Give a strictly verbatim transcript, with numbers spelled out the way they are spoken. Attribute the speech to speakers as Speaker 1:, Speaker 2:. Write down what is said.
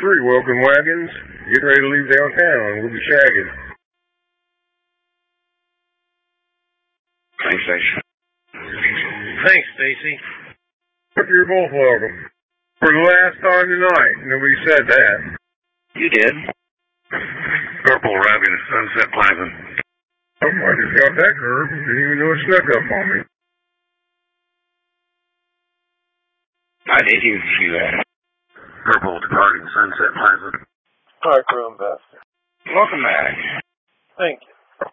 Speaker 1: three, welcome wagons. Get ready to leave downtown. We'll be shagging.
Speaker 2: Thanks, Stacy.
Speaker 3: Thanks, Stacy.
Speaker 1: You're both welcome. For the last time tonight, nobody said that.
Speaker 2: You did. Purple arriving at Sunset Plaza.
Speaker 1: Oh, I just got that curve. Didn't even know it snuck up on me.
Speaker 2: I did even see that. Purple departing Sunset Plaza.
Speaker 3: Hi, Chrome Beth.
Speaker 2: Welcome back.
Speaker 3: Thank you.